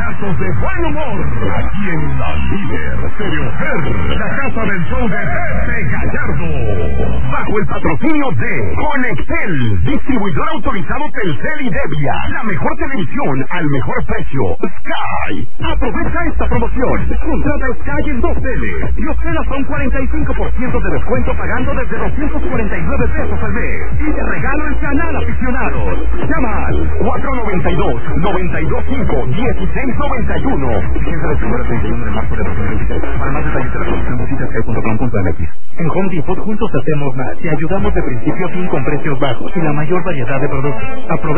Payasos de buen humor. Aquí en la líder Stereofer, la casa del show de Pepe Gallardo. Bajo el patrocinio de Conexel, distribuidor autorizado Telcel y Devia. La mejor televisión al mejor precio. Sky. Aprovecha esta promoción. Contrata Sky en 2 teles y obtén hasta un 45% de descuento pagando desde 249 pesos al mes. Y te regalo el canal aficionados. Llama al 492-925-1691. Vigencia del 1 al 31 de marzo de 2023. Para más detalles de la promoción visita sky.com.mx. En Home Depot juntos hacemos más y ayudamos de principio a fin con precios bajos y la mayor variedad de productos. Aprovecha